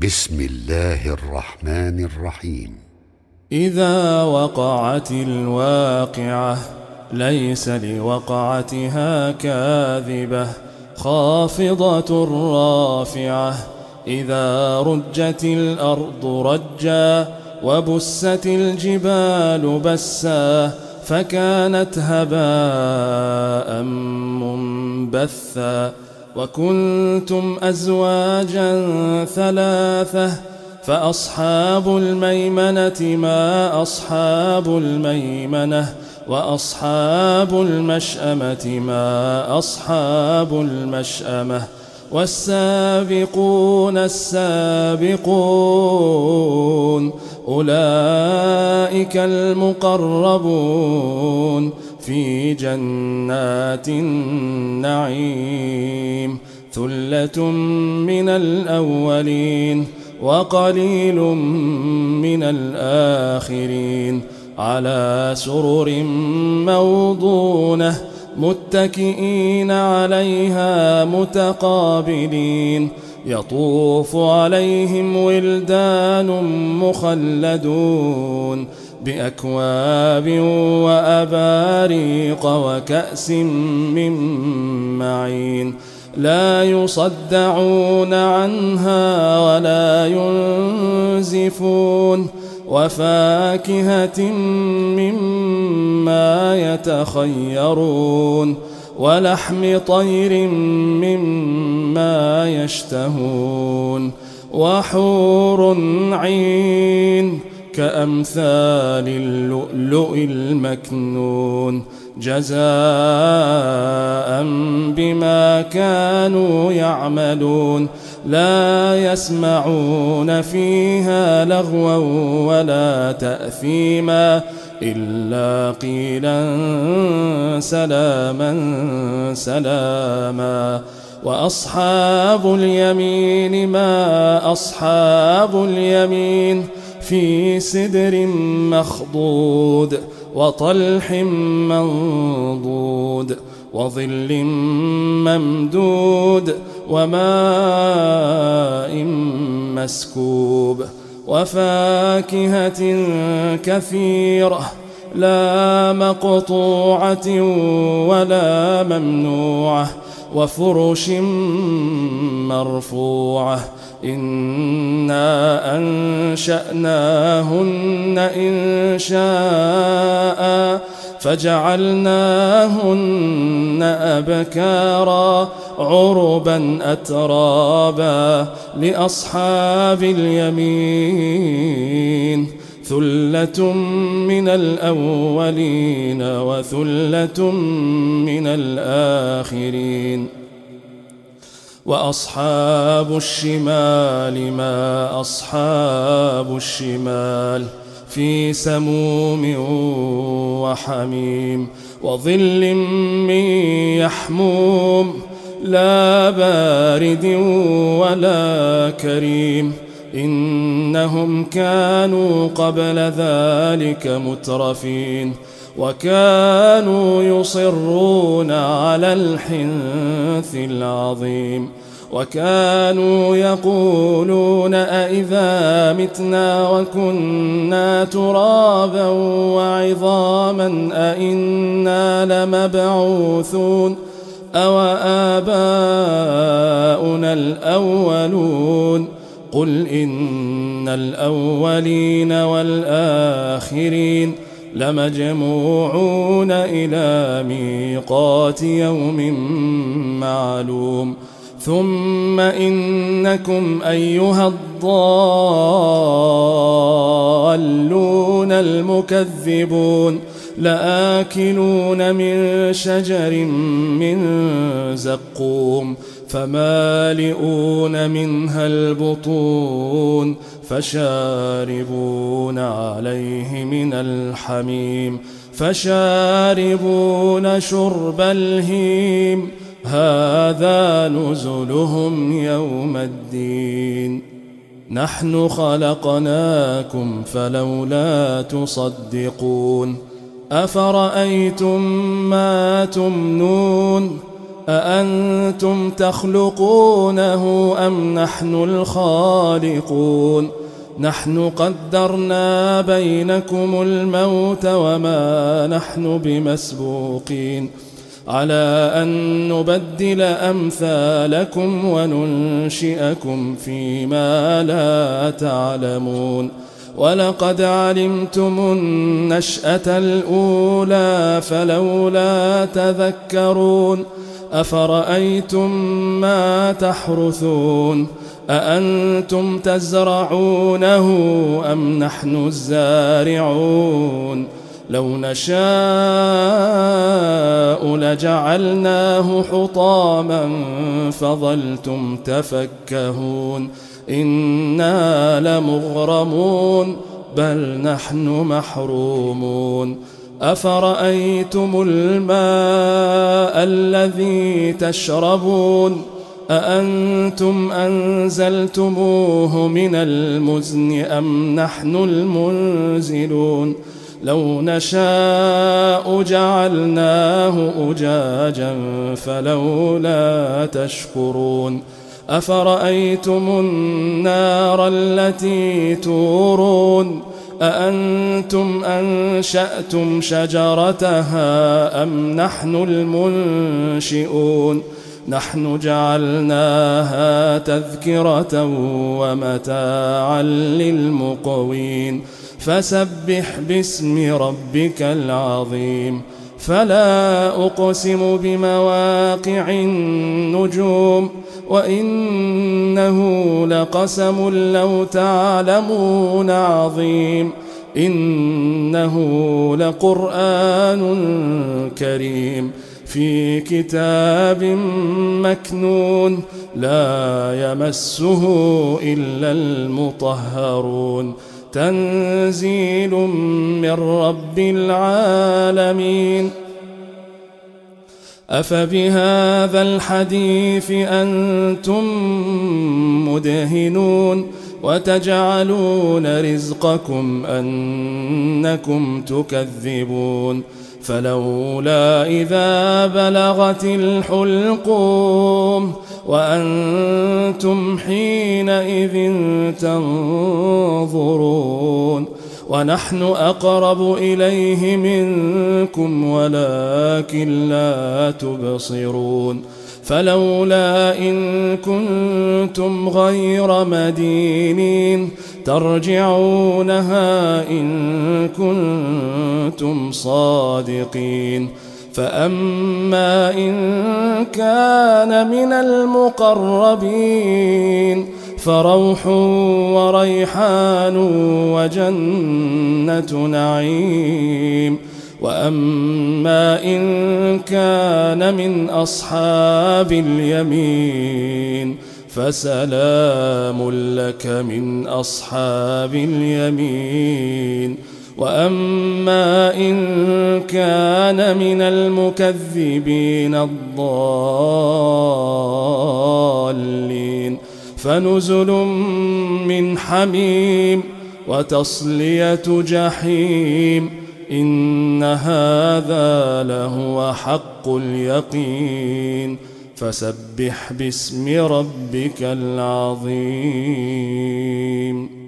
بسم الله الرحمن الرحيم. إذا وقعت الواقعة ليس لوقعتها كاذبة خافضة رافعة. إذا رجت الأرض رجا وبست الجبال بسا فكانت هباء منبثا. وكنتم أزواجا ثلاثة فأصحاب الميمنة ما أصحاب الميمنة وأصحاب المشأمة ما أصحاب المشأمة. والسابقون السابقون أولئك المقربون في جنات النعيم. ثلة من الأولين وقليل من الآخرين. على سرر موضونة متكئين عليها متقابلين. يطوف عليهم ولدان مخلدون بأكواب وأباريق وكأس من معين. لا يصدعون عنها ولا ينزفون. وفاكهة مما يتخيرون ولحم طير مما يشتهون. وحور عين كأمثال اللؤلؤ المكنون جزاء بما كانوا يعملون. لا يسمعون فيها لغوا ولا تأثيما إلا قيلا سلاما سلاما. وأصحاب اليمين ما أصحاب اليمين في سدر مخضود وطلح منضود وظل ممدود وماء مسكوب. وفاكهة كثيرة لا مقطوعة ولا ممنوعة. وفرش مرفوعة. إنا أنشأناهن إنشاء فجعلناهن أبكارا عربا أترابا. لأصحاب اليمين ثلة من الأولين وثلة من الآخرين. وأصحاب الشمال ما أصحاب الشمال في سموم وحميم وظل من يحموم لا بارد ولا كريم. إنهم كانوا قبل ذلك مترفين وكانوا يصرون على الحنث العظيم. وكانوا يقولون أئذا متنا وكنا ترابا وعظاما أئنا لمبعوثون أو آباؤنا الأولون. قل إن الأولين والآخرين لمجموعون إلى ميقات يوم معلوم. ثم إنكم أيها الضالون المكذبون لآكلون من شجر من زقوم فمالئون منها البطون فشاربون عليه من الحميم فشاربون شرب الهيم. هذا نزلهم يوم الدين. نحن خلقناكم فلولا تصدقون. أفرأيتم ما تمنون أأنتم تخلقونه أم نحن الخالقون نحن قدرنا بينكم الموت وما نحن بمسبوقين على أن نبدل أمثالكم وننشئكم فيما لا تعلمون ولقد علمتم النشأة الأولى فلولا تذكرون أفرأيتم ما تحرثون أأنتم تزرعونه أم نحن الزارعون لو نشاء لجعلناه حطاما فظلتم تفكهون إنا لمغرمون بل نحن محرومون أفرأيتم الماء الذي تشربون أأنتم أنزلتموه من المزن أم نحن المنزلون لو نشاء جعلناه أجاجا فلولا تشكرون أفرأيتم النار التي تورون أأنتم أنشأتم شجرتها أم نحن المنشئون نحن جعلناها تذكرة ومتاعا للمقوين فسبح باسم ربك العظيم فلا أقسم بمواقع النجوم وإنه لقسم لو تعلمون عظيم إنه لقرآن كريم في كتاب مكنون لا يمسه إلا المطهرون تنزيل من رب العالمين أفبهذا الحديث أنتم مدهنون وتجعلون رزقكم أنكم تكذبون فلولا إذا بلغت الحلقوم وأنتم حينئذ تنظرون ونحن أقرب إليه منكم ولكن لا تبصرون فلولا إن كنتم غير مدينين ترجعونها إن كنتم صادقين فأما إن كان من المقربين فروح وريحان وجنة نعيم وأما إن كان من أصحاب اليمين فسلام لك من أصحاب اليمين وأما إن كان من المكذبين الضالين فنزل من حميم وتصلية جحيم إن هذا لهو حق اليقين فسبح باسم ربك العظيم